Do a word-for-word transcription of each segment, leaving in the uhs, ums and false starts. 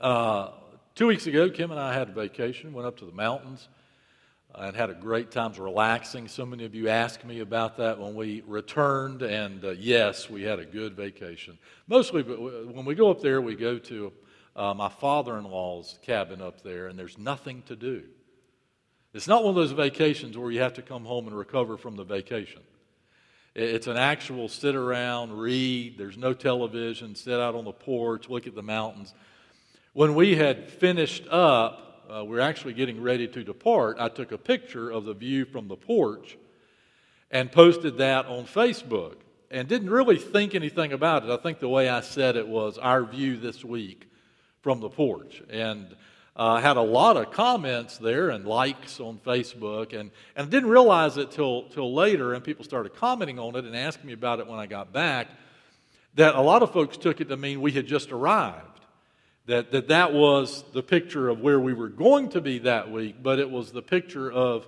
Uh, two weeks ago, Kim and I had a vacation, went up to the mountains, uh, and had a great time relaxing. So many of you asked me about that when we returned, and uh, yes, we had a good vacation. Mostly, but when we go up there, we go to uh, my father-in-law's cabin up there, and there's nothing to do. It's not one of those vacations where you have to come home and recover from the vacation. It's an actual sit around, read, there's no television, sit out on the porch, look at the mountains. When we had finished up, uh, we were actually getting ready to depart, I took a picture of the view from the porch and posted that on Facebook and didn't really think anything about it. I think the way I said it was our view this week from the porch. And I uh, had a lot of comments there and likes on Facebook, and, and didn't realize it till, till later, and people started commenting on it and asking me about it when I got back, that a lot of folks took it to mean we had just arrived, that that, that was the picture of where we were going to be that week, but it was the picture of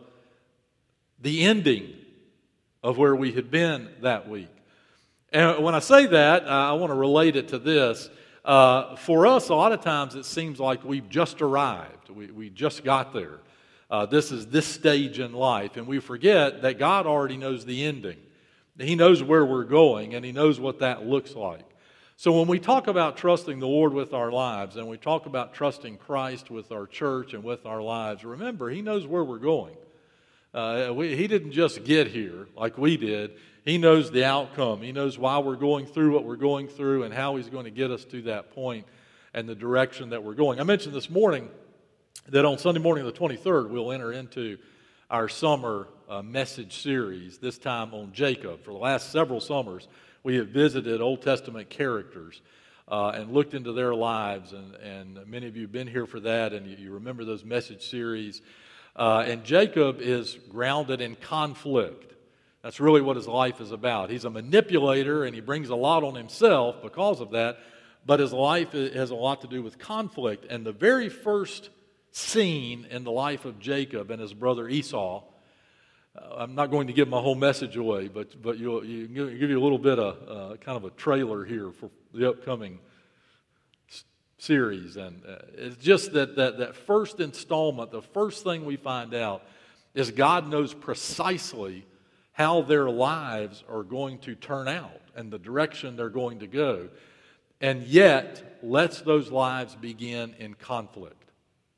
the ending of where we had been that week. And when I say that, uh, I want to relate it to this. Uh, for us, a lot of times it seems like we've just arrived. We, we just got there. Uh, this is this stage in life. And we forget that God already knows the ending. He knows where we're going, and He knows what that looks like. So when we talk about trusting the Lord with our lives, and we talk about trusting Christ with our church and with our lives, remember, He knows where we're going. Uh, we, he didn't just get here like we did. He knows the outcome. He knows why we're going through what we're going through and how He's going to get us to that point and the direction that we're going. I mentioned this morning that on Sunday morning the twenty-third, we'll enter into our summer uh, message series, this time on Jacob. For the last several summers, we have visited Old Testament characters uh, and looked into their lives, and, and many of you have been here for that, and you, you remember those message series. Uh, and Jacob is grounded in conflict. That's really what his life is about. He's a manipulator, and he brings a lot on himself because of that, but his life has a lot to do with conflict. And the very first scene in the life of Jacob and his brother Esau, uh, I'm not going to give my whole message away, but but you'll, you give you a little bit of uh, kind of a trailer here for the upcoming s- series. And uh, it's just that, that that first installment, the first thing we find out is God knows precisely how their lives are going to turn out and the direction they're going to go, and yet lets those lives begin in conflict.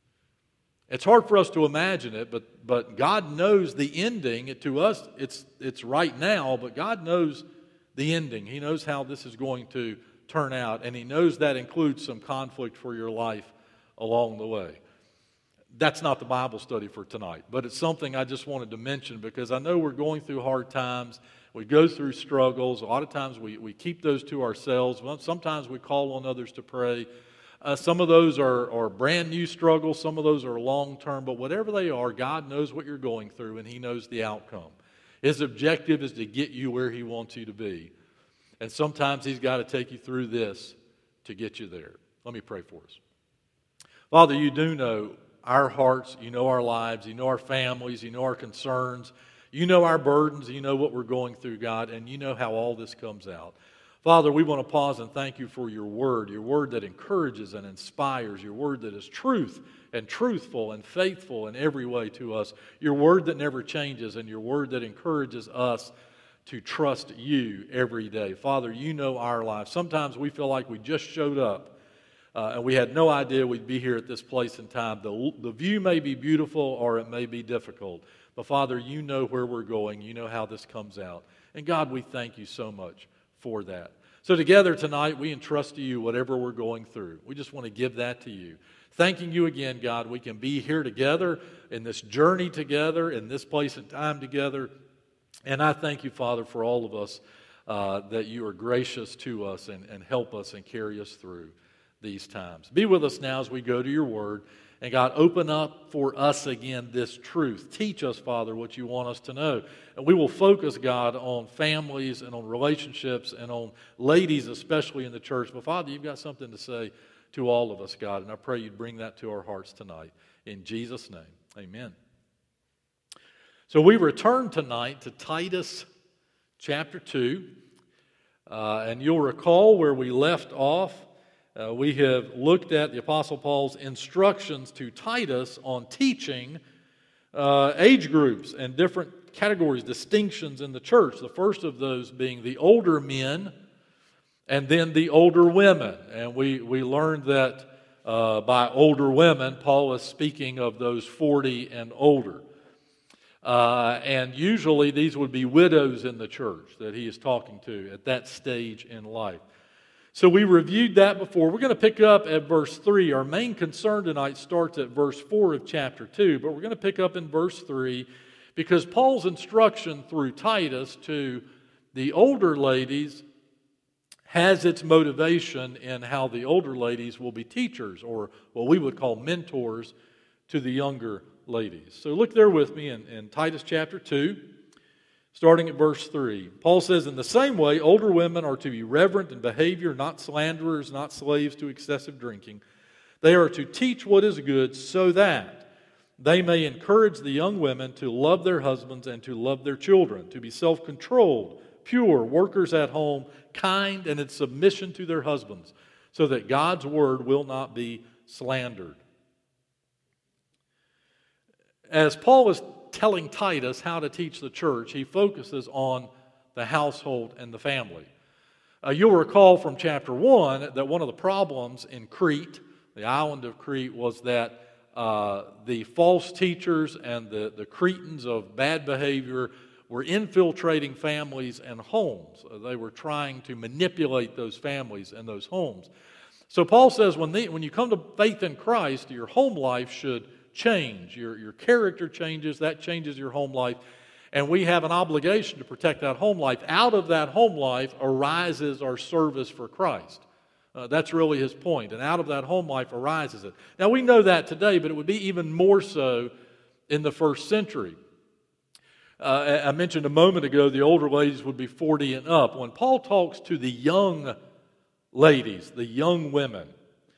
It's hard for us to imagine it, but but God knows the ending. To us, it's it's right now, but God knows the ending. He knows how this is going to turn out, and He knows that includes some conflict for your life along the way. That's not the Bible study for tonight, but it's something I just wanted to mention because I know we're going through hard times. We go through struggles. A lot of times we, we keep those to ourselves. Sometimes we call on others to pray. Uh, some of those are, are brand new struggles. Some of those are long-term. But whatever they are, God knows what you're going through, and He knows the outcome. His objective is to get you where He wants you to be. And sometimes He's got to take you through this to get you there. Let me pray for us. Father, you do know our hearts, you know our lives, you know our families, you know our concerns, you know our burdens, you know what we're going through, God, and you know how all this comes out. Father, we want to pause and thank you for your word, your word that encourages and inspires, your word that is truth and truthful and faithful in every way to us, your word that never changes, and your word that encourages us to trust you every day. Father, you know our lives. Sometimes we feel like we just showed up. Uh, and we had no idea we'd be here at this place and time. The, the view may be beautiful or it may be difficult. But Father, you know where we're going. You know how this comes out. And God, we thank you so much for that. So together tonight, we entrust to you whatever we're going through. We just want to give that to you. Thanking you again, God, we can be here together in this journey together, in this place and time together. And I thank you, Father, for all of us, uh, that you are gracious to us and, and help us and carry us through these times. Be with us now as we go to your word. And God, open up for us again this truth. Teach us, Father, what you want us to know. And we will focus, God, on families and on relationships and on ladies, especially in the church. But Father, you've got something to say to all of us, God. And I pray you'd bring that to our hearts tonight. In Jesus' name, amen. So we return tonight to Titus chapter two. Uh, and you'll recall where we left off. Uh, we have looked at the Apostle Paul's instructions to Titus on teaching uh, age groups and different categories, distinctions in the church. The first of those being the older men and then the older women. And we, we learned that uh, by older women, Paul is speaking of those forty and older. Uh, and usually these would be widows in the church that he is talking to at that stage in life. So we reviewed that before. We're going to pick up at verse three. Our main concern tonight starts at verse four of chapter two, but we're going to pick up in verse three because Paul's instruction through Titus to the older ladies has its motivation in how the older ladies will be teachers, or what we would call mentors, to the younger ladies. So look there with me in, in Titus chapter two, starting at verse three. Paul says, "In the same way, older women are to be reverent in behavior, not slanderers, not slaves to excessive drinking. They are to teach what is good, so that they may encourage the young women to love their husbands and to love their children, to be self-controlled, pure, workers at home, kind, and in submission to their husbands, so that God's word will not be slandered." As Paul is telling Titus how to teach the church, he focuses on the household and the family. Uh, you'll recall from chapter one that one of the problems in Crete, the island of Crete, was that uh, the false teachers and the, the Cretans of bad behavior were infiltrating families and homes. Uh, they were trying to manipulate those families and those homes. So Paul says when, the, when you come to faith in Christ, your home life should change. Your, your character changes, that changes your home life, and we have an obligation to protect that home life. Out of that home life arises our service for Christ. Uh, that's really his point, and out of that home life arises it. Now we know that today, but it would be even more so in the first century. Uh, I mentioned a moment ago the older ladies would be forty and up. When Paul talks to the young ladies, the young women,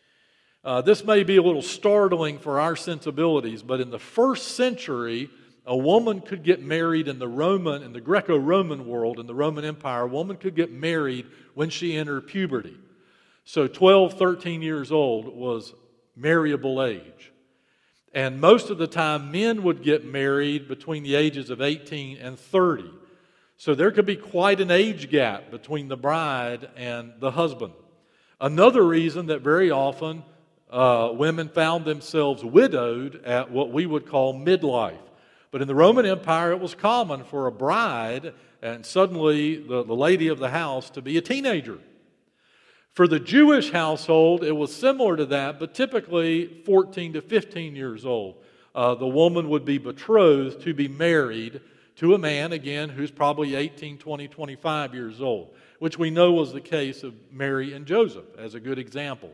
Uh, this may be a little startling for our sensibilities, but in the first century, a woman could get married in the Roman, in the Greco-Roman world, in the Roman Empire, a woman could get married when she entered puberty. So twelve, thirteen years old was marriable age. And most of the time, men would get married between the ages of eighteen and thirty. So there could be quite an age gap between the bride and the husband. Another reason that very often Uh, women found themselves widowed at what we would call midlife. But in the Roman Empire, it was common for a bride and suddenly the, the lady of the house to be a teenager. For the Jewish household, it was similar to that, but typically fourteen to fifteen years old. Uh, the woman would be betrothed to be married to a man, again, who's probably eighteen, twenty, twenty-five years old, which we know was the case of Mary and Joseph as a good example.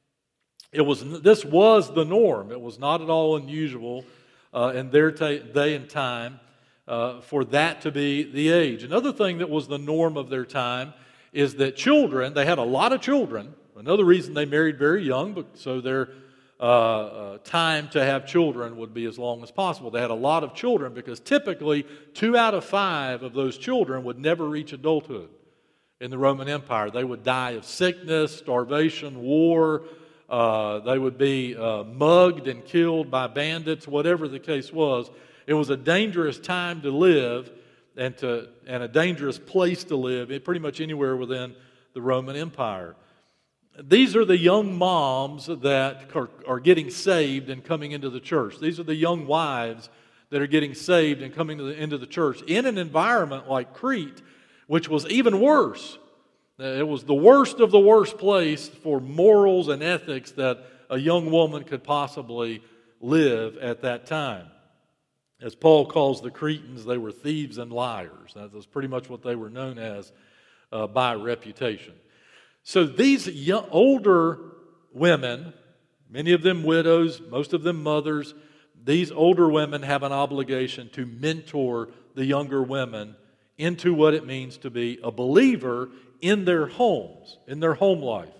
It was, this was the norm. It was not at all unusual uh, in their ta- day and time uh, for that to be the age. Another thing that was the norm of their time is that children, they had a lot of children. Another reason they married very young, but so their uh, uh, time to have children would be as long as possible. They had a lot of children because typically two out of five of those children would never reach adulthood in the Roman Empire. They would die of sickness, starvation, war. Uh, they would be uh, mugged and killed by bandits, whatever the case was. It was a dangerous time to live and, to, and a dangerous place to live, pretty much anywhere within the Roman Empire. These are the young moms that are, are getting saved and coming into the church. These are the young wives that are getting saved and coming to the, into the church in an environment like Crete, which was even worse. It was the worst of the worst place for morals and ethics that a young woman could possibly live at that time. As Paul calls the Cretans, they were thieves and liars. That was pretty much what they were known as uh, by reputation. So these young, older women, many of them widows, most of them mothers, these older women have an obligation to mentor the younger women into what it means to be a believer in their homes, in their home life.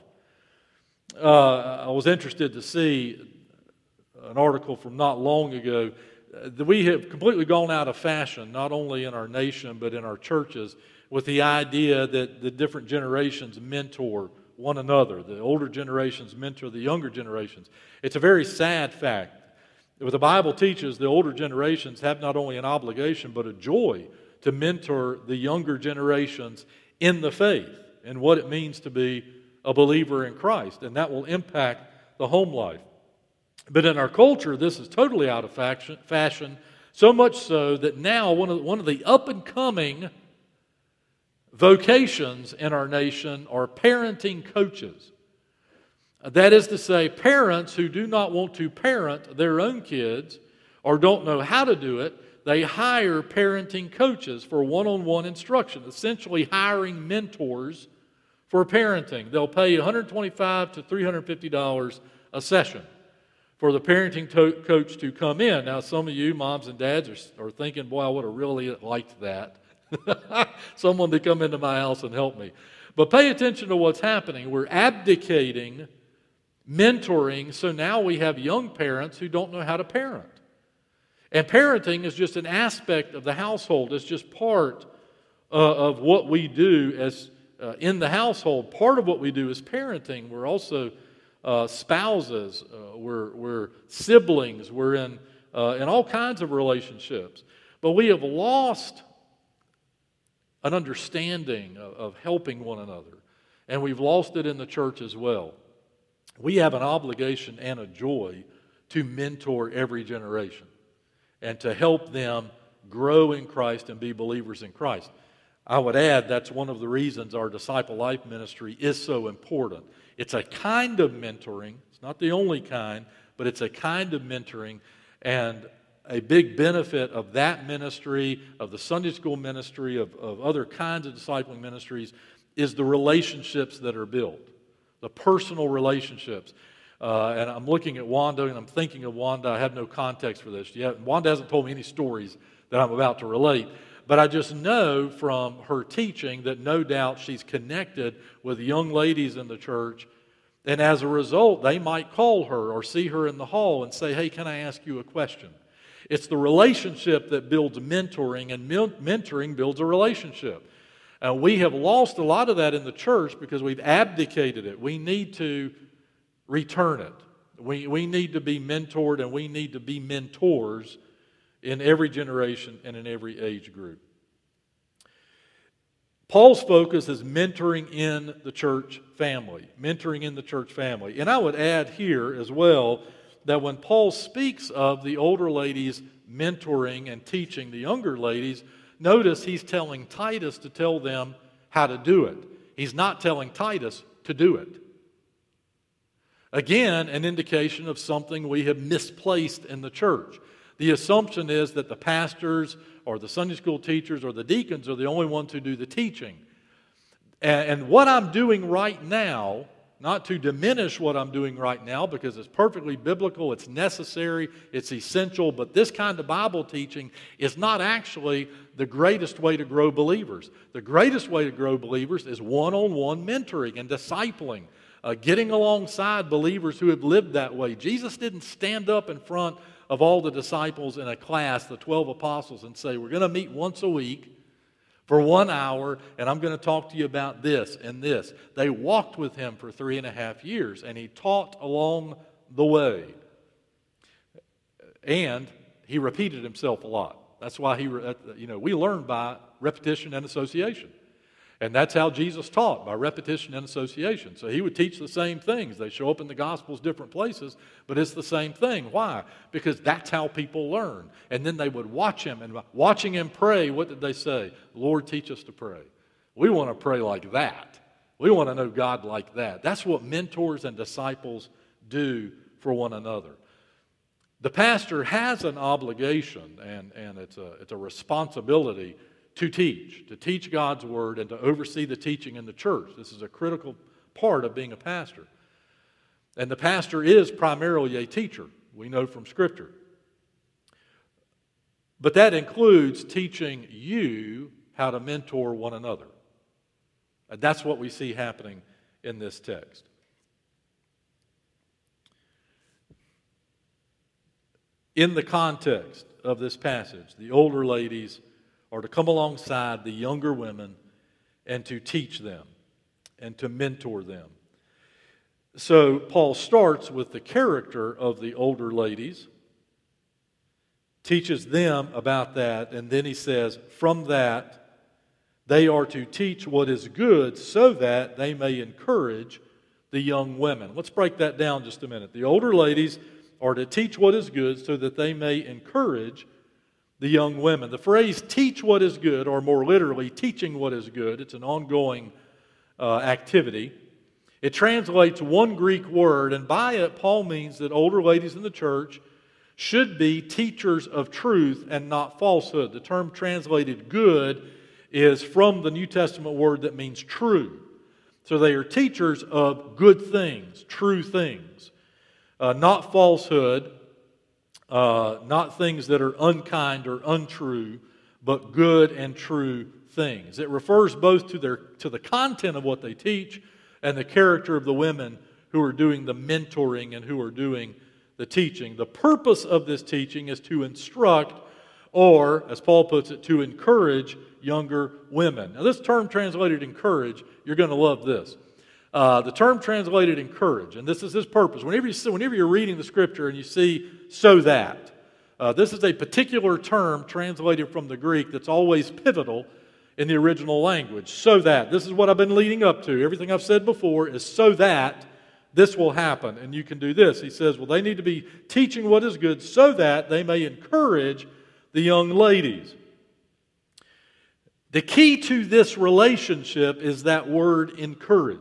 Uh, I was interested to see an article from not long ago that we have completely gone out of fashion, not only in our nation but in our churches, with the idea that the different generations mentor one another. The older generations mentor the younger generations. It's a very sad fact. What the Bible teaches, the older generations have not only an obligation but a joy to mentor the younger generations in the faith and what it means to be a believer in Christ, and that will impact the home life. But in our culture, this is totally out of fashion, so much so that now one of the, one of the up-and-coming vocations in our nation are parenting coaches. That is to say, parents who do not want to parent their own kids or don't know how to do it, they hire parenting coaches for one-on-one instruction, essentially hiring mentors for parenting. They'll pay one hundred twenty-five dollars to three hundred fifty dollars a session for the parenting to- coach to come in. Now, some of you moms and dads are, are thinking, boy, I would have really liked that. Someone to come into my house and help me. But pay attention to what's happening. We're abdicating mentoring, so now we have young parents who don't know how to parent. And parenting is just an aspect of the household. It's just part uh, of what we do as uh, in the household. Part of what we do is parenting. We're also uh, spouses. Uh, we're, we're siblings. We're in, uh, in all kinds of relationships. But we have lost an understanding of, of helping one another. And we've lost it in the church as well. We have an obligation and a joy to mentor every generation and to help them grow in Christ and be believers in Christ. I would add that's one of the reasons our Disciple Life ministry is so important. It's a kind of mentoring. It's not the only kind, but it's a kind of mentoring. And a big benefit of that ministry, of the Sunday school ministry, of, of other kinds of discipling ministries, is the relationships that are built. The personal relationships. Uh, and I'm looking at Wanda, and I'm thinking of Wanda. I have no context for this yet. Wanda hasn't told me any stories that I'm about to relate. But I just know from her teaching that no doubt she's connected with young ladies in the church. And as a result, they might call her or see her in the hall and say, hey, can I ask you a question? It's the relationship that builds mentoring, and mentoring builds a relationship. Uh, we have lost a lot of that in the church because we've abdicated it. We need to return it. We, we need to be mentored, and we need to be mentors in every generation and in every age group. Paul's focus is mentoring in the church family. Mentoring in the church family. And I would add here as well that when Paul speaks of the older ladies mentoring and teaching the younger ladies, notice he's telling Titus to tell them how to do it. He's not telling Titus to do it. Again, an indication of something we have misplaced in the church. The assumption is that the pastors or the Sunday school teachers or the deacons are the only ones who do the teaching. And what I'm doing right now, not to diminish what I'm doing right now because it's perfectly biblical, it's necessary, it's essential, but this kind of Bible teaching is not actually the greatest way to grow believers. The greatest way to grow believers is one-on-one mentoring and discipling, uh, getting alongside believers who have lived that way. Jesus didn't stand up in front of all the disciples in a class, the twelve apostles, and say, we're going to meet once a week for one hour, and I'm going to talk to you about this and this. They walked with him for three and a half years, and he taught along the way. And he repeated himself a lot. That's why he, you know, we learn by repetition and association. And that's how Jesus taught, by repetition and association. So he would teach the same things. They show up in the Gospels different places, but it's the same thing. Why? Because that's how people learn. And then they would watch him, and watching him pray, what did they say? Lord, teach us to pray. We want to pray like that. We want to know God like that. That's what mentors and disciples do for one another. The pastor has an obligation, and, and it's a, it's a responsibility to teach, to teach God's Word and to oversee the teaching in the church. This is a critical part of being a pastor. And the pastor is primarily a teacher, we know from Scripture. But that includes teaching you how to mentor one another. And that's what we see happening in this text. In the context of this passage, the older ladies are to come alongside the younger women and to teach them and to mentor them. So Paul starts with the character of the older ladies, teaches them about that, and then he says, from that, they are to teach what is good so that they may encourage the young women. Let's break that down just a minute. The older ladies are to teach what is good so that they may encourage the young women. The phrase teach what is good, or more literally, teaching what is good, it's an ongoing uh, activity. It translates one Greek word, and by it, Paul means that older ladies in the church should be teachers of truth and not falsehood. The term translated good is from the New Testament word that means true. So they are teachers of good things, true things, uh, not falsehood, uh, not things that are unkind or untrue, but good and true things. It refers both to their to the content of what they teach and the character of the women who are doing the mentoring and who are doing the teaching. The purpose of this teaching is to instruct, or, as Paul puts it, to encourage younger women. Now, this term translated encourage, you're going to love this. Uh, the term translated encourage, and this is his purpose. Whenever, you see, whenever you're reading the Scripture and you see so that, uh, this is a particular term translated from the Greek that's always pivotal in the original language. So that. This is what I've been leading up to. Everything I've said before is so that this will happen, and you can do this. He says, well, they need to be teaching what is good so that they may encourage the young ladies. The key to this relationship is that word encourage.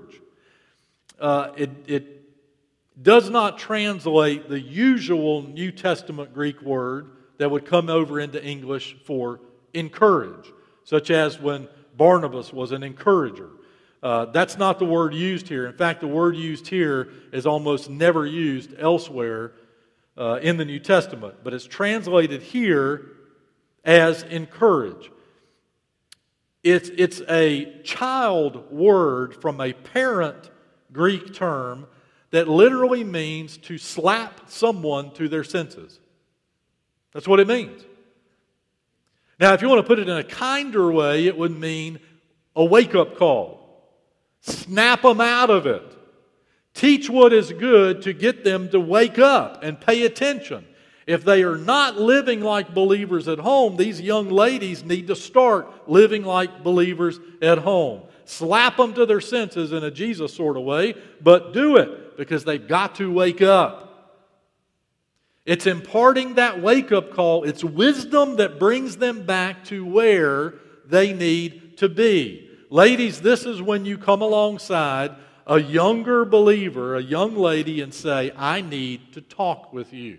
Uh, it, it does not translate the usual New Testament Greek word that would come over into English for encourage, such as when Barnabas was an encourager. Uh, that's not the word used here. In fact, the word used here is almost never used elsewhere uh, in the New Testament, but it's translated here as encourage. It's, it's a child word from a parent Greek term that literally means to slap someone to their senses. That's what it means. Now, if you want to put it in a kinder way, it would mean a wake-up call. Snap them out of it. Teach what is good to get them to wake up and pay attention. If they are not living like believers at home, these young ladies need to start living like believers at home. Slap them to their senses in a Jesus sort of way, but do it because they've got to wake up. It's imparting that wake-up call. It's wisdom that brings them back to where they need to be. Ladies, this is when you come alongside a younger believer, a young lady, and say, I need to talk with you.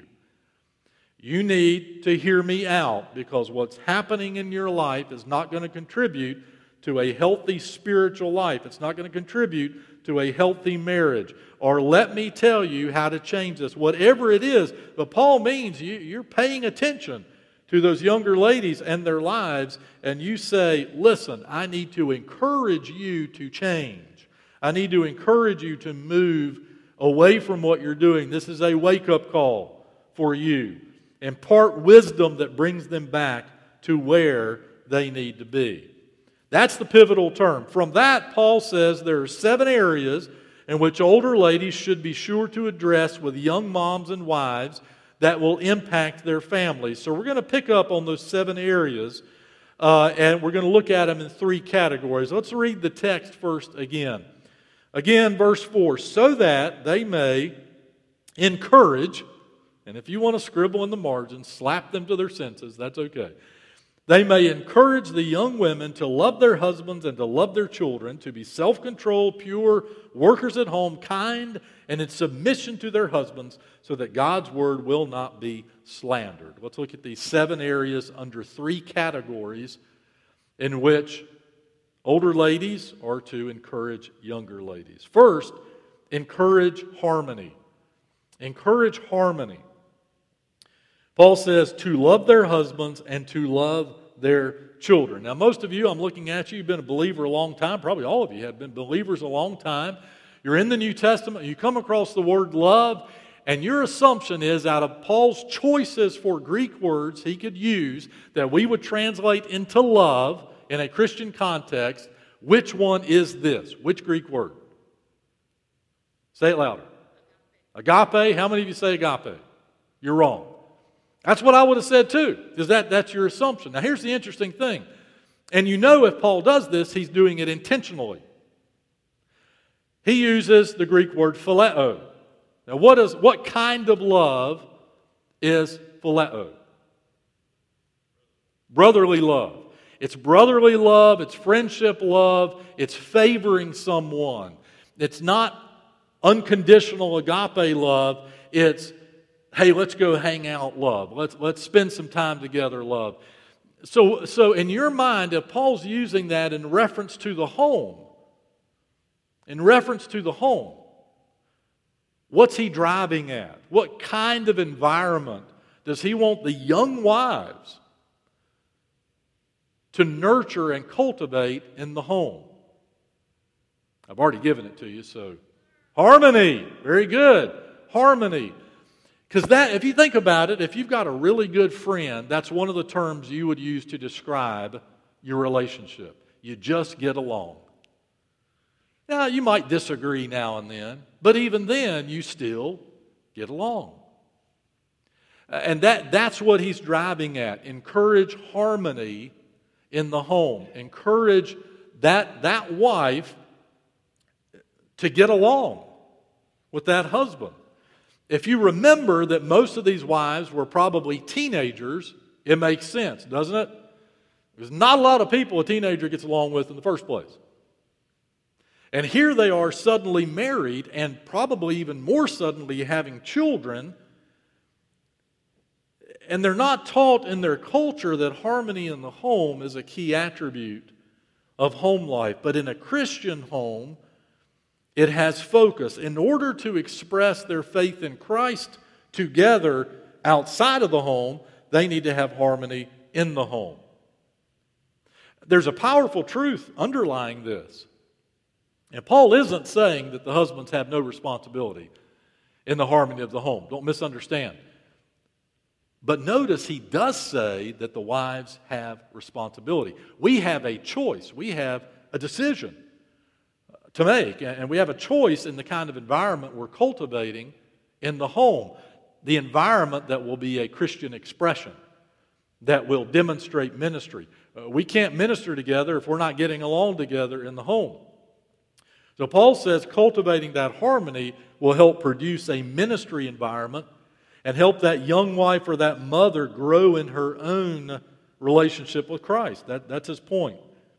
You need to hear me out because what's happening in your life is not going to contribute to a healthy spiritual life. It's not going to contribute to a healthy marriage. Or let me tell you how to change this. Whatever it is, but Paul means you, you're paying attention to those younger ladies and their lives, and you say, listen, I need to encourage you to change. I need to encourage you to move away from what you're doing. This is a wake-up call for you. Impart wisdom that brings them back to where they need to be. That's the pivotal term. From that, Paul says there are seven areas in which older ladies should be sure to address with young moms and wives that will impact their families. So we're going to pick up on those seven areas, uh, and we're going to look at them in three categories. Let's read the text first again. Again, verse four, so that they may encourage, and if you want to scribble in the margins, slap them to their senses, that's okay. They may encourage the young women to love their husbands and to love their children, to be self-controlled, pure, workers at home, kind, and in submission to their husbands, so that God's word will not be slandered. Let's look at these seven areas under three categories in which older ladies are to encourage younger ladies. First, encourage harmony. Encourage harmony. Paul says to love their husbands and to love their children. Now, most of you, I'm looking at you, you've been a believer a long time. Probably all of you have been believers a long time. You're in the New Testament. You come across the word love, and your assumption is out of Paul's choices for Greek words he could use that we would translate into love in a Christian context, which one is this? Which Greek word? Say it louder. Agape. How many of you say agape? You're wrong. That's what I would have said too, because that, that's your assumption. Now here's the interesting thing. And you know if Paul does this, he's doing it intentionally. He uses the Greek word phileo. Now what is what kind of love is phileo? Brotherly love. It's brotherly love, it's friendship love, it's favoring someone. It's not unconditional agape love, it's, hey, let's go hang out love. Let's, let's spend some time together love. So, so in your mind, if Paul's using that in reference to the home, in reference to the home, what's he driving at? What kind of environment does he want the young wives to nurture and cultivate in the home? I've already given it to you, so harmony. Very good. Harmony. Because that, if you think about it, if you've got a really good friend, that's one of the terms you would use to describe your relationship. You just get along. Now, you might disagree now and then, but even then, you still get along. And that, that's what he's driving at. Encourage harmony in the home. Encourage that, that wife to get along with that husband. If you remember that most of these wives were probably teenagers, it makes sense, doesn't it? There's not a lot of people a teenager gets along with in the first place. And here they are suddenly married and probably even more suddenly having children. And they're not taught in their culture that harmony in the home is a key attribute of home life. But in a Christian home, it has focus. In order to express their faith in Christ together outside of the home, they need to have harmony in the home. There's a powerful truth underlying this. And Paul isn't saying that the husbands have no responsibility in the harmony of the home. Don't misunderstand. But notice he does say that the wives have responsibility. We have a choice. We have a decision to make. And we have a choice in the kind of environment we're cultivating in the home. The environment that will be a Christian expression, that will demonstrate ministry. Uh, we can't minister together if we're not getting along together in the home. So Paul says cultivating that harmony will help produce a ministry environment and help that young wife or that mother grow in her own relationship with Christ. That, that's his point.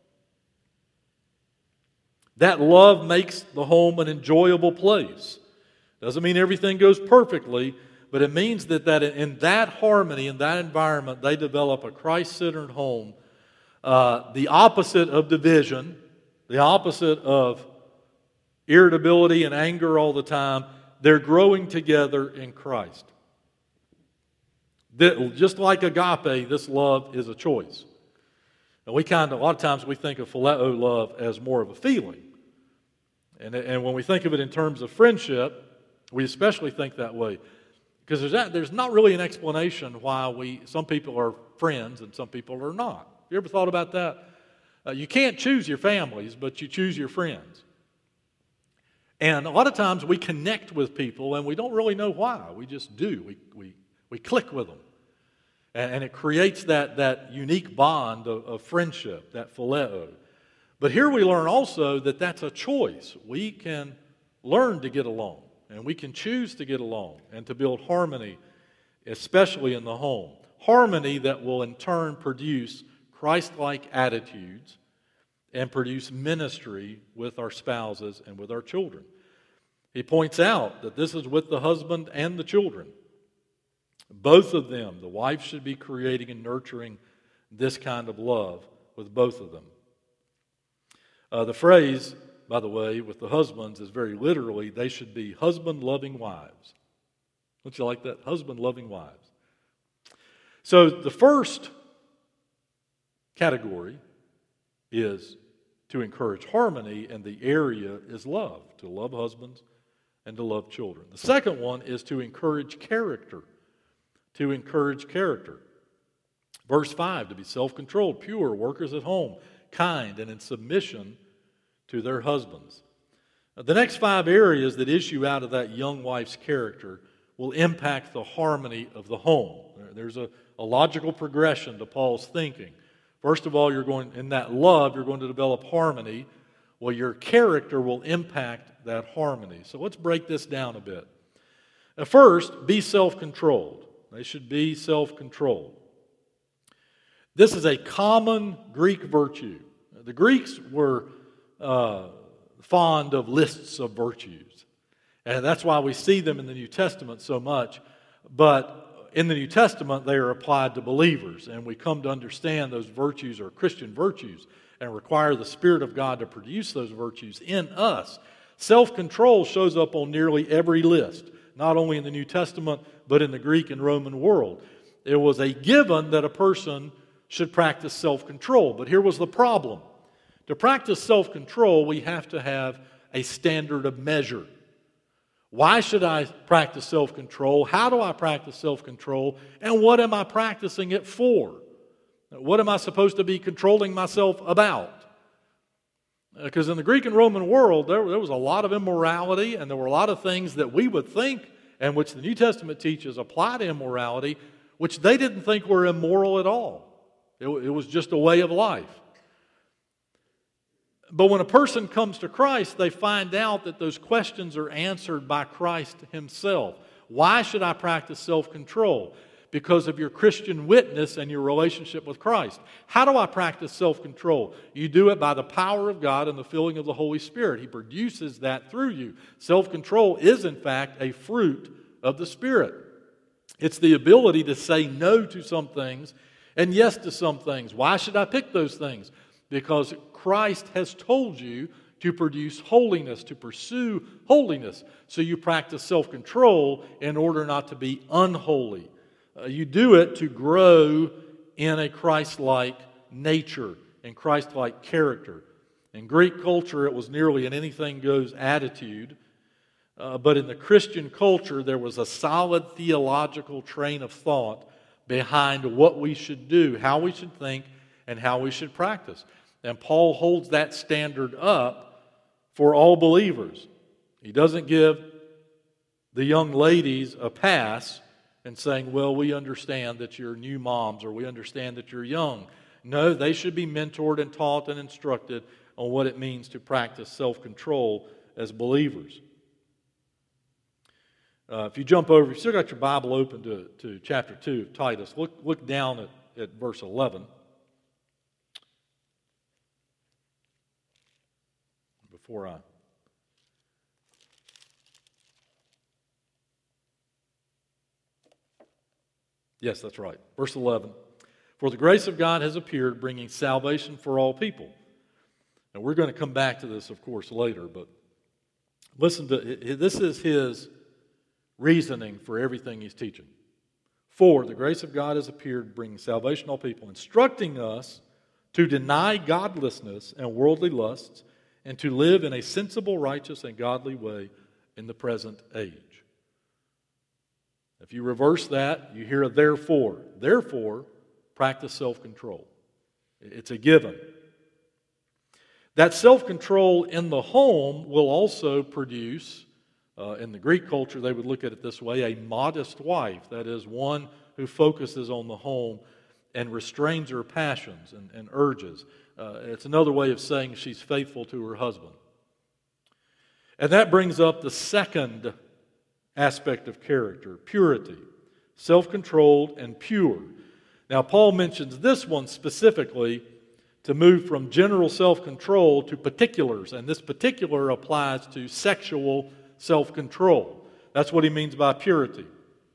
That love makes the home an enjoyable place. Doesn't mean everything goes perfectly, but it means that, that in that harmony, in that environment, they develop a Christ-centered home. Uh, the opposite of division, the opposite of irritability and anger all the time, they're growing together in Christ. Just like agape, this love is a choice. And we kind of, a lot of times we think of phileo love as more of a feeling. And, and when we think of it in terms of friendship, we especially think that way. Because there's, that, there's not really an explanation why we some people are friends and some people are not. Have you ever thought about that? Uh, you can't choose your families, but you choose your friends. And a lot of times we connect with people and we don't really know why. We just do. We, we, we click with them. And, and it creates that, that unique bond of, of friendship, that phileo. But here we learn also that that's a choice. We can learn to get along. And we can choose to get along and to build harmony, especially in the home. Harmony that will in turn produce Christ-like attitudes and produce ministry with our spouses and with our children. He points out that this is with the husband and the children. Both of them, the wife should be creating and nurturing this kind of love with both of them. Uh, the phrase, by the way, with the husbands is very literally, they should be husband-loving wives. Don't you like that? Husband-loving wives. So the first category is to encourage harmony, and the area is love, to love husbands and to love children. The second one is to encourage character, to encourage character. Verse five, to be self-controlled, pure, workers at home, kind, and in submission to their husbands. The next five areas that issue out of that young wife's character will impact the harmony of the home. There's a, a logical progression to Paul's thinking. First of all, you're going in that love, you're going to develop harmony. Well, your character will impact that harmony. So let's break this down a bit. Now, first, be self-controlled. They should be self-controlled. This is a common Greek virtue. The Greeks were uh, fond of lists of virtues. And that's why we see them in the New Testament so much. But in the New Testament, they are applied to believers. And we come to understand those virtues are Christian virtues and require the Spirit of God to produce those virtues in us. Self-control shows up on nearly every list, not only in the New Testament, but in the Greek and Roman world. It was a given that a person should practice self-control. But here was the problem. To practice self-control, we have to have a standard of measure. Why should I practice self-control? How do I practice self-control? And what am I practicing it for? What am I supposed to be controlling myself about? Because in the Greek and Roman world, there, there was a lot of immorality, and there were a lot of things that we would think, and which the New Testament teaches apply to immorality, which they didn't think were immoral at all. It, it was just a way of life. But when a person comes to Christ, they find out that those questions are answered by Christ Himself. Why should I practice self-control? Because of your Christian witness and your relationship with Christ. How do I practice self-control? You do it by the power of God and the filling of the Holy Spirit. He produces that through you. Self-control is, in fact, a fruit of the Spirit. It's the ability to say no to some things and yes to some things. Why should I pick those things? Because Christ has told you to produce holiness, to pursue holiness. So you practice self-control in order not to be unholy. Uh, you do it to grow in a Christ-like nature and Christ-like character. In Greek culture, it was nearly an anything-goes attitude. Uh, but in the Christian culture, there was a solid theological train of thought behind what we should do, how we should think, and how we should practice. And Paul holds that standard up for all believers. He doesn't give the young ladies a pass and saying, well, we understand that you're new moms or we understand that you're young. No, they should be mentored and taught and instructed on what it means to practice self-control as believers. Uh, if you jump over, if you still got your Bible open to, to chapter two of Titus, look, look down at, at verse eleven. Before I Yes, that's right. Verse eleven. For the grace of God has appeared, bringing salvation for all people. And we're going to come back to this, of course, later, but listen to this is his reasoning for everything he's teaching. For the grace of God has appeared, bringing salvation to all people, instructing us to deny godlessness and worldly lusts, and to live in a sensible, righteous, and godly way in the present age. If you reverse that, you hear a therefore. Therefore, practice self-control. It's a given. That self-control in the home will also produce, uh, in the Greek culture, they would look at it this way, a modest wife. That is, one who focuses on the home and restrains her passions and, and urges. Uh, it's another way of saying she's faithful to her husband. And that brings up the second aspect of character, purity, self-controlled and pure. Now, Paul mentions this one specifically to move from general self-control to particulars, and this particular applies to sexual self-control. That's what he means by purity.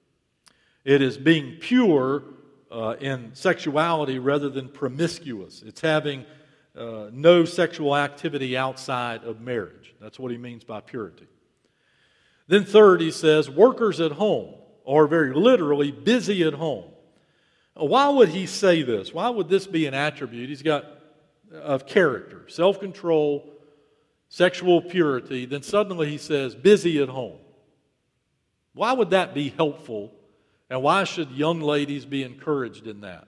It is being pure uh, in sexuality rather than promiscuous. It's having uh, no sexual activity outside of marriage. That's what he means by purity. Then third, he says, workers at home, or very literally, busy at home. Why would he say this? Why would this be an attribute he's got of character, self-control, sexual purity, then suddenly he says, busy at home? Why would that be helpful, and why should young ladies be encouraged in that?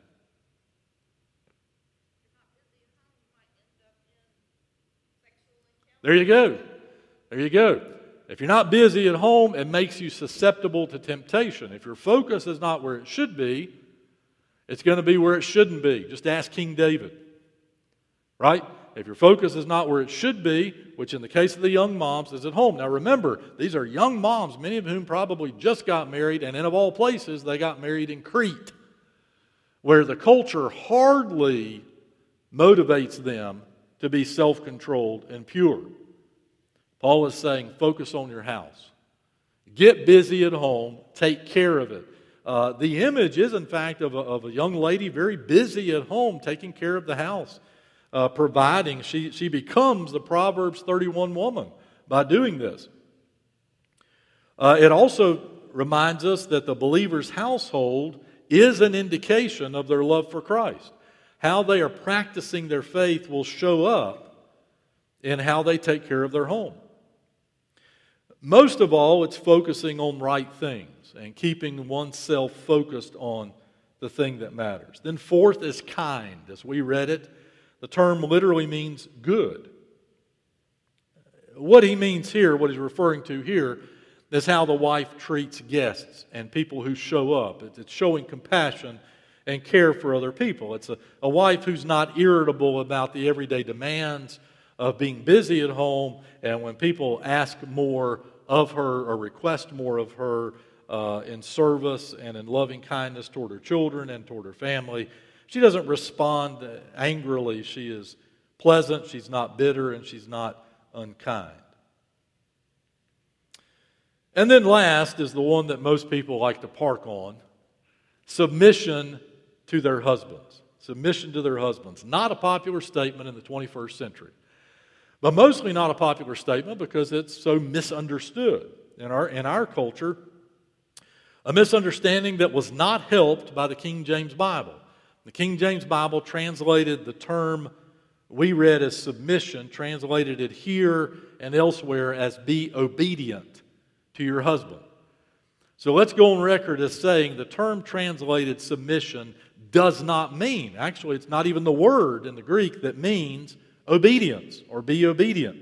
There you go. There you go. If you're not busy at home, it makes you susceptible to temptation. If your focus is not where it should be, it's going to be where it shouldn't be. Just ask King David. Right? If your focus is not where it should be, which in the case of the young moms is at home. Now remember, these are young moms, many of whom probably just got married, and in of all places, they got married in Crete, where the culture hardly motivates them to be self-controlled and pure. Paul is saying, focus on your house. Get busy at home. Take care of it. Uh, the image is, in fact, of a, of a young lady very busy at home, taking care of the house, uh, providing. She, she becomes the Proverbs thirty-one woman by doing this. Uh, it also reminds us that the believer's household is an indication of their love for Christ. How they are practicing their faith will show up in how they take care of their home. Most of all, it's focusing on right things and keeping oneself focused on the thing that matters. Then fourth is kind. As we read it, the term literally means good. What he means here, what he's referring to here, is how the wife treats guests and people who show up. It's showing compassion and care for other people. It's a, a wife who's not irritable about the everyday demands of being busy at home, and when people ask more of her or request more of her uh, in service and in loving kindness toward her children and toward her family, she doesn't respond angrily. She is pleasant, she's not bitter, and she's not unkind. And then last is the one that most people like to park on: submission to their husbands. Submission to their husbands. Not a popular statement in the twenty-first century. But mostly not a popular statement because it's so misunderstood in our, in our culture. A misunderstanding that was not helped by the King James Bible. The King James Bible translated the term we read as submission, translated it here and elsewhere as be obedient to your husband. So let's go on record as saying the term translated submission does not mean, actually it's not even the word in the Greek that means obedience or be obedient.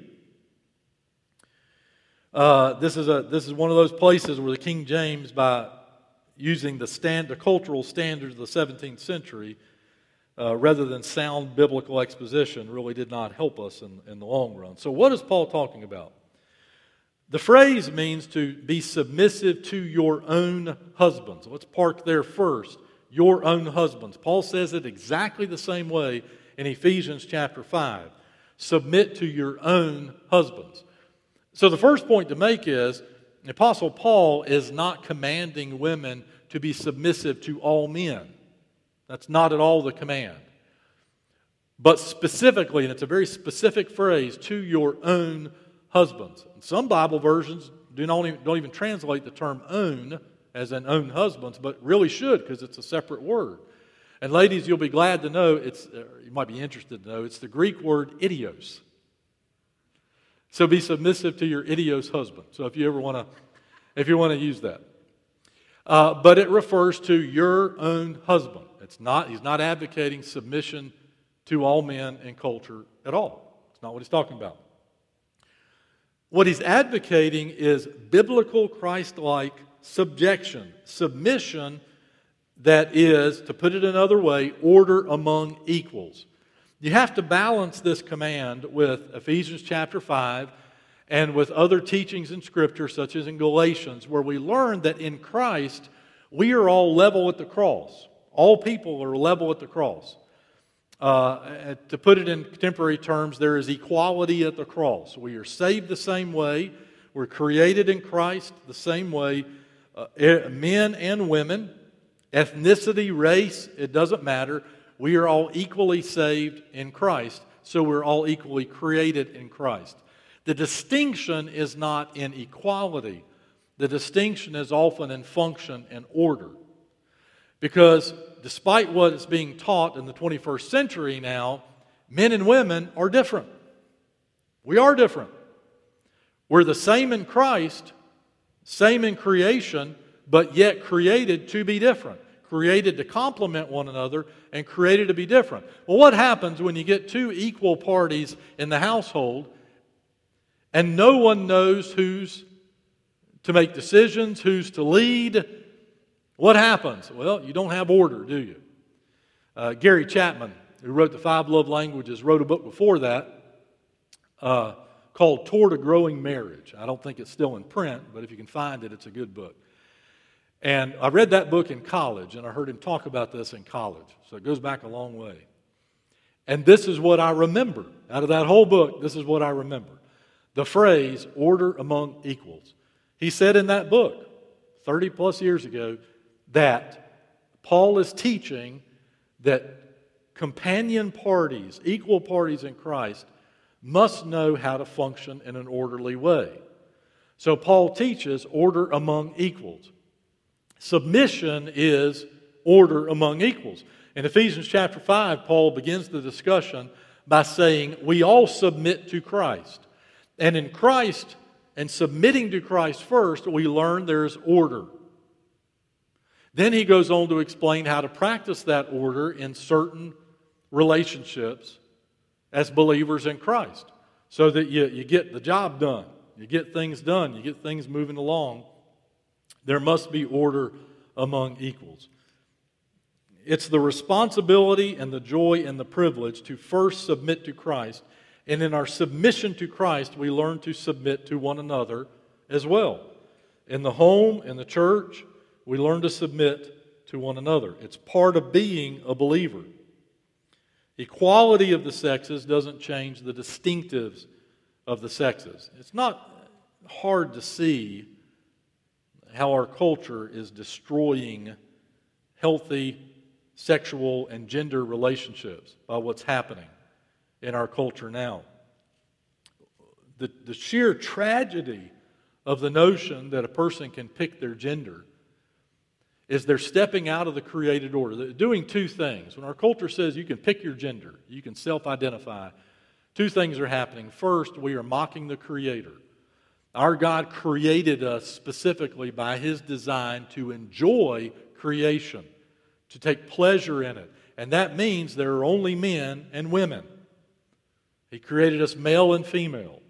Uh, this is a this is one of those places where the King James, by using the stand the cultural standards of the seventeenth century, uh, rather than sound biblical exposition, really did not help us in, in the long run. So what is Paul talking about? The phrase means to be submissive to your own husbands. Let's park there first. Your own husbands. Paul says it exactly the same way in Ephesians chapter five. Submit to your own husbands. So the first point to make is, the Apostle Paul is not commanding women to be submissive to all men. That's not at all the command. But specifically, and it's a very specific phrase, to your own husbands. And some Bible versions do not even, don't even translate the term own as in own husbands, but really should, because it's a separate word. And ladies, you'll be glad to know, it's uh, you might be interested to know, it's the Greek word idios. So be submissive to your idios husband. So if you ever want to, if you want to use that. Uh, but it refers to your own husband. It's not, he's not advocating submission to all men in culture at all. It's not what he's talking about. What he's advocating is biblical Christ-like subjection, submission that is, to put it another way, order among equals. You have to balance this command with Ephesians chapter five and with other teachings in Scripture, such as in Galatians, where we learn that in Christ we are all level at the cross. All people are level at the cross. Uh, to put it in contemporary terms, there is equality at the cross. We are saved the same way. We're created in Christ the same way. Uh, men and women, ethnicity, race, it doesn't matter. We are all equally saved in Christ, so we're all equally created in Christ. The distinction is not in equality. The distinction is often in function and order. Because despite what is being taught in the twenty-first century now, men and women are different. We are different. We're the same in Christ, same in creation, but yet created to be different. Created to complement one another and created to be different. Well, what happens when you get two equal parties in the household and no one knows who's to make decisions, who's to lead, what happens? Well, you don't have order, do you? Uh, Gary Chapman, who wrote The Five Love Languages, wrote a book before that uh, called Toward a Growing Marriage. I don't think it's still in print, but if you can find it, it's a good book. And I read that book in college, and I heard him talk about this in college. So it goes back a long way. And this is what I remember. Out of that whole book, this is what I remember. The phrase, order among equals. He said in that book, thirty plus years ago, that Paul is teaching that companion parties, equal parties in Christ, must know how to function in an orderly way. So Paul teaches order among equals. Submission is order among equals. In Ephesians chapter five, Paul begins the discussion by saying, we all submit to Christ. And in Christ, and submitting to Christ first, we learn there's order. Then he goes on to explain how to practice that order in certain relationships as believers in Christ, so that you, you get the job done, you get things done, you get things moving along. There must be order among equals. It's the responsibility and the joy and the privilege to first submit to Christ, and in our submission to Christ, we learn to submit to one another as well. In the home, in the church, we learn to submit to one another. It's part of being a believer. Equality of the sexes doesn't change the distinctives of the sexes. It's not hard to see how our culture is destroying healthy sexual and gender relationships by what's happening in our culture now. The, the sheer tragedy of the notion that a person can pick their gender is they're stepping out of the created order. They're doing two things. When our culture says you can pick your gender, you can self-identify, two things are happening. First, we are mocking the Creator. Our God created us specifically by His design to enjoy creation, to take pleasure in it. And that means there are only men and women. He created us male and female.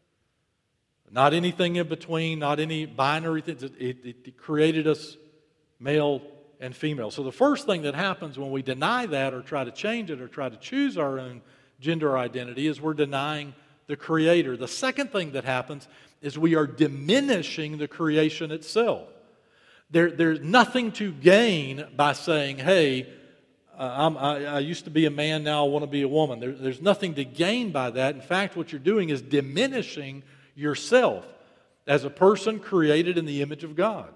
Not anything in between, not any binary things. It, it, it created us male and female. So the first thing that happens when we deny that or try to change it or try to choose our own gender identity is we're denying the Creator. The second thing that happens is we are diminishing the creation itself. There, there's nothing to gain by saying, hey, uh, I'm, I, I used to be a man, now I want to be a woman. There, there's nothing to gain by that. In fact, what you're doing is diminishing yourself as a person created in the image of God.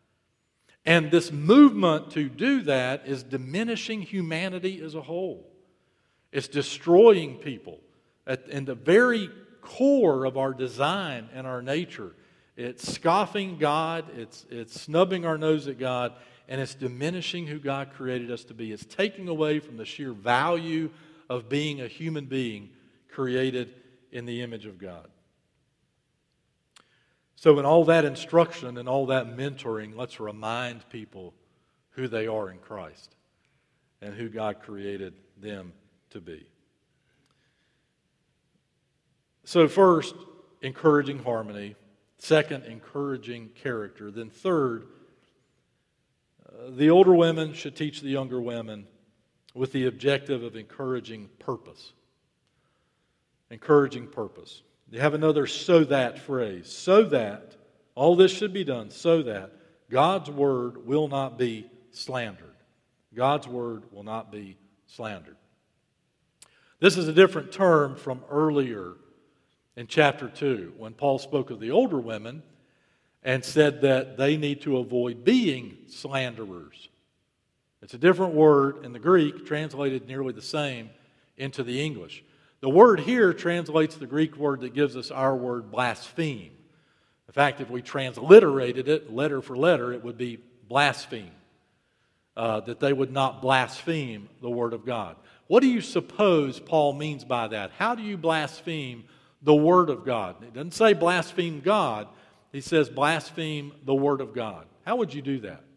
And this movement to do that is diminishing humanity as a whole. It's destroying people. At, in the very core of our design and our nature, it's scoffing God, it's, it's snubbing our nose at God, and it's diminishing who God created us to be. It's taking away from the sheer value of being a human being created in the image of God. So in all that instruction and all that mentoring, let's remind people who they are in Christ and who God created them to be. So first, encouraging harmony. Second, encouraging character. Then third, uh, the older women should teach the younger women with the objective of encouraging purpose. Encouraging purpose. You have another so that phrase. So that, all this should be done so that God's word will not be slandered. God's word will not be slandered. This is a different term from earlier in chapter two when Paul spoke of the older women and said that they need to avoid being slanderers. It's a different word in the Greek, translated nearly the same into the English. The word here translates the Greek word that gives us our word blaspheme. In fact, if we transliterated it letter for letter, it would be blaspheme. Uh, that they would not blaspheme the word of God. What do you suppose Paul means by that? How do you blaspheme the word of God? He doesn't say blaspheme God. He says blaspheme the word of God. How would you do that?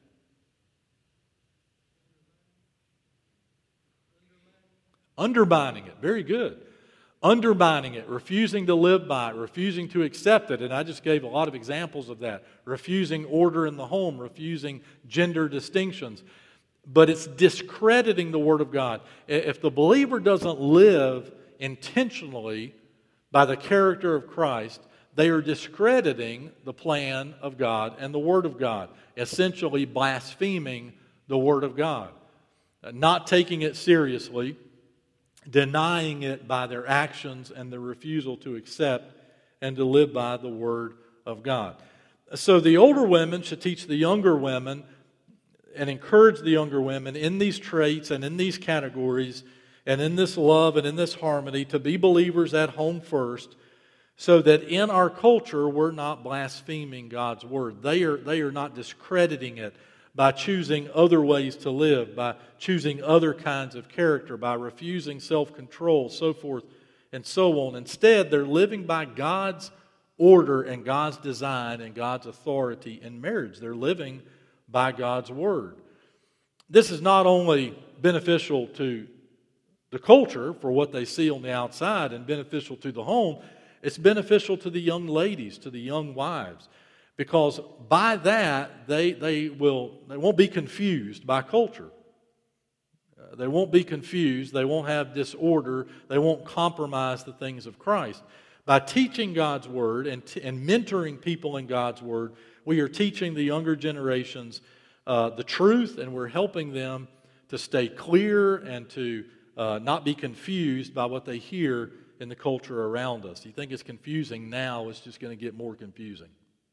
Undermining it. Very good. undermining it, refusing to live by it, refusing to accept it. And I just gave a lot of examples of that. Refusing order in the home, refusing gender distinctions. But it's discrediting the Word of God. If the believer doesn't live intentionally by the character of Christ, they are discrediting the plan of God and the Word of God, essentially blaspheming the Word of God, not taking it seriously, denying it by their actions and their refusal to accept and to live by the Word of God. So the older women should teach the younger women and encourage the younger women in these traits and in these categories and in this love and in this harmony to be believers at home first, so that in our culture we're not blaspheming God's Word. They are, they are not discrediting it by choosing other ways to live, by choosing other kinds of character, by refusing self-control, so forth and so on. Instead, they're living by God's order and God's design and God's authority in marriage. They're living by God's Word. This is not only beneficial to the culture for what they see on the outside and beneficial to the home, it's beneficial to the young ladies, to the young wives. Because by that, they, they, will, they won't be confused by culture. Uh, they won't be confused. They won't have disorder. They won't compromise the things of Christ. By teaching God's Word and, t- and mentoring people in God's Word, we are teaching the younger generations uh, the truth, and we're helping them to stay clear and to uh, not be confused by what they hear in the culture around us. You think it's confusing now, it's just going to get more confusing.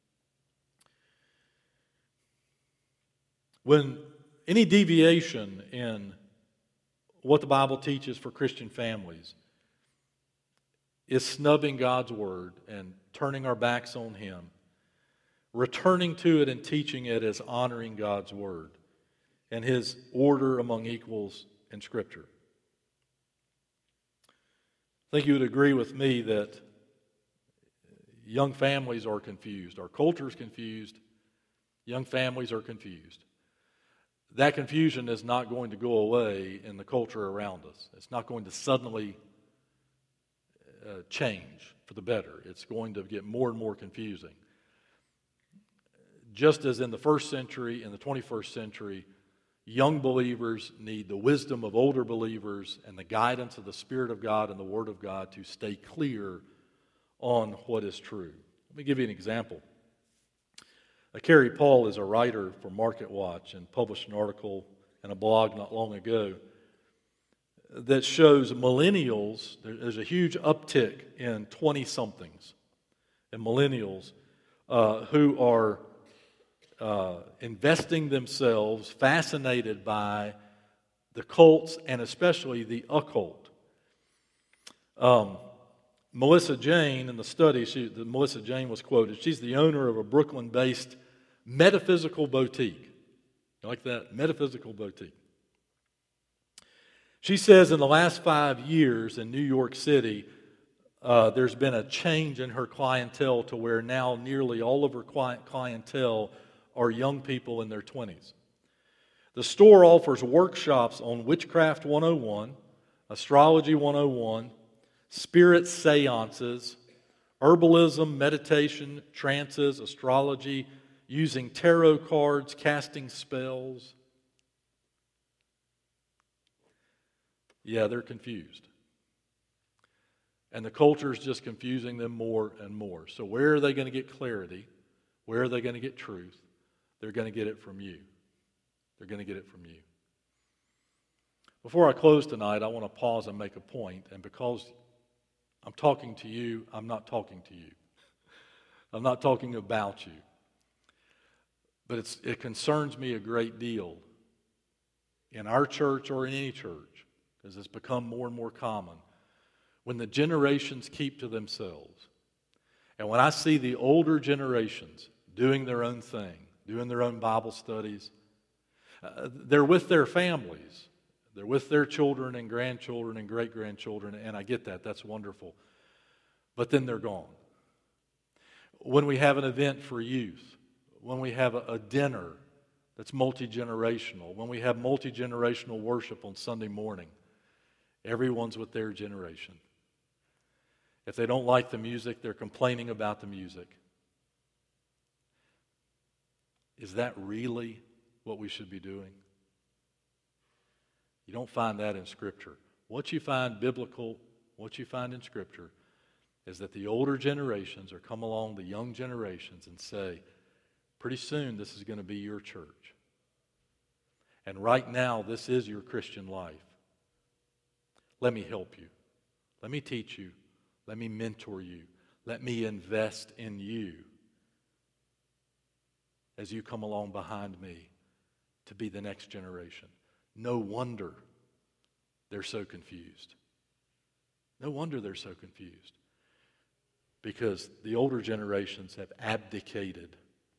When any deviation in what the Bible teaches for Christian families is snubbing God's Word and turning our backs on Him, returning to it and teaching it as honoring God's Word and His order among equals in Scripture. I think you would agree with me that young families are confused. Our culture is confused. Young families are confused. That confusion is not going to go away in the culture around us. It's not going to suddenly uh, change for the better. It's going to get more and more confusing. Just as in the first century, in the twenty-first century, young believers need the wisdom of older believers and the guidance of the Spirit of God and the Word of God to stay clear on what is true. Let me give you an example. Uh, Kerry Paul is a writer for Market Watch and published an article and a blog not long ago that shows millennials, there's a huge uptick in twenty-somethings and millennials uh, who are uh, investing themselves, fascinated by the cults and especially the occult. Um, Melissa Jane, in the study, she, the, Melissa Jane was quoted. She's the owner of a Brooklyn-based metaphysical boutique. You like that? Metaphysical boutique. She says in the last five years in New York City, uh, there's been a change in her clientele to where now nearly all of her client clientele are young people in their twenties. The store offers workshops on Witchcraft one oh one, Astrology one oh one, spirit seances, herbalism, meditation, trances, astrology, using tarot cards, casting spells. Yeah, they're confused. And the culture is just confusing them more and more. So where are they going to get clarity? Where are they going to get truth? They're going to get it from you. They're going to get it from you. Before I close tonight, I want to pause and make a point. And because I'm talking to you, I'm not talking to you. I'm not talking about you. But it's, it concerns me a great deal in our church or in any church, because it's become more and more common, when the generations keep to themselves. And when I see the older generations doing their own thing, doing their own Bible studies, uh, they're with their families. They're with their children and grandchildren and great-grandchildren, and I get that. That's wonderful. But then they're gone. When we have an event for youth, when we have a, a dinner that's multi-generational, when we have multi-generational worship on Sunday morning, everyone's with their generation. If they don't like the music, they're complaining about the music. Is that really what we should be doing? You don't find that in Scripture. What you find biblical, what you find in Scripture, is that the older generations are come along, the young generations, and say, pretty soon this is going to be your church. And right now, this is your Christian life. Let me help you. Let me teach you. Let me mentor you. Let me invest in you as you come along behind me to be the next generation. No wonder they're so confused. No wonder they're so confused. Because the older generations have abdicated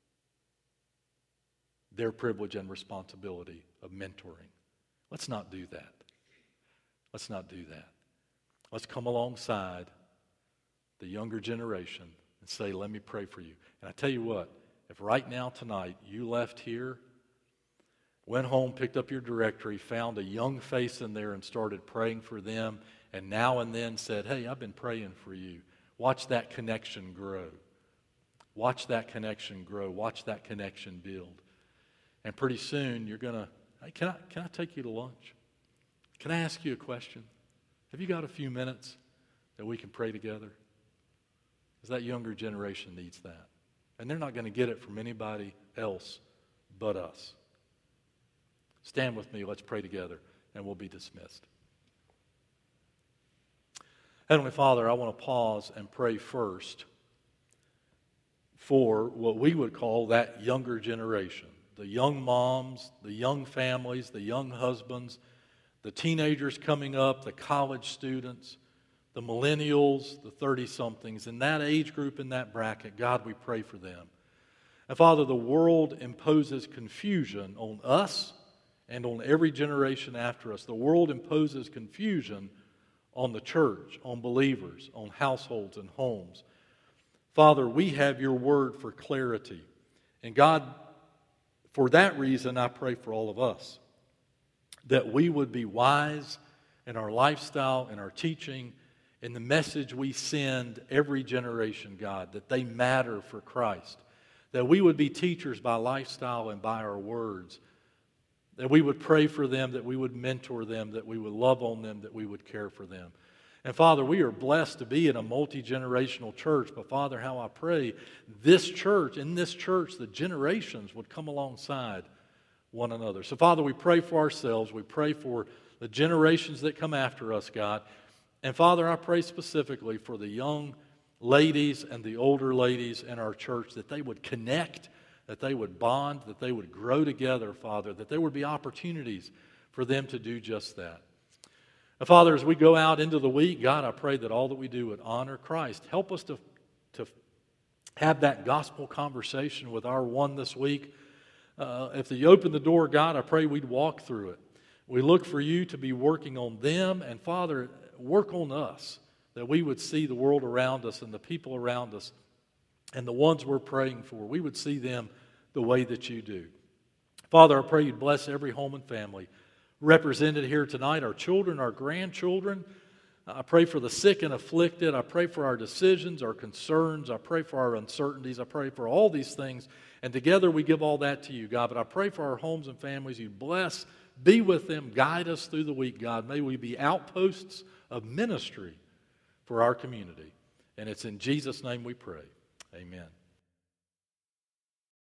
their privilege and responsibility of mentoring. Let's not do that. Let's not do that. Let's come alongside the younger generation and say, let me pray for you. And I tell you what, if right now tonight you left here, went home, picked up your directory, found a young face in there and started praying for them, and now and then said, hey, I've been praying for you. Watch that connection grow. Watch that connection grow. Watch that connection build. And pretty soon you're going to, hey, can I, can I take you to lunch? Can I ask you a question? Have you got a few minutes that we can pray together? Because that younger generation needs that. And they're not going to get it from anybody else but us. Stand with me, let's pray together, and we'll be dismissed. Heavenly Father, I want to pause and pray first for what we would call that younger generation. The young moms, the young families, the young husbands, the teenagers coming up, the college students, the millennials, the thirty-somethings. In that age group, in that bracket, God, we pray for them. And Father, the world imposes confusion on us and on every generation after us. The world imposes confusion on the church, on believers, on households and homes. Father, we have your word for clarity. And God, for that reason, I pray for all of us, that we would be wise in our lifestyle, in our teaching, in the message we send every generation, God, that they matter for Christ. That we would be teachers by lifestyle and by our words. That we would pray for them, that we would mentor them, that we would love on them, that we would care for them. And Father, we are blessed to be in a multi-generational church. But Father, how I pray this church, in this church, the generations would come alongside one another. So Father, we pray for ourselves. We pray for the generations that come after us, God. And Father, I pray specifically for the young ladies and the older ladies in our church, that they would connect, that they would bond, that they would grow together, Father, that there would be opportunities for them to do just that. And Father, as we go out into the week, God, I pray that all that we do would honor Christ. Help us to, to have that gospel conversation with our one this week. Uh, if you open the door, God, I pray we'd walk through it. We look for you to be working on them, and Father, work on us, that we would see the world around us and the people around us and the ones we're praying for. We would see them the way that you do. Father, I pray you'd bless every home and family represented here tonight, our children, our grandchildren. I pray for the sick and afflicted. I pray for our decisions, our concerns. I pray for our uncertainties. I pray for all these things. And together we give all that to you, God. But I pray for our homes and families. You bless, be with them, guide us through the week, God. May we be outposts of ministry for our community. And it's in Jesus' name we pray. Amen.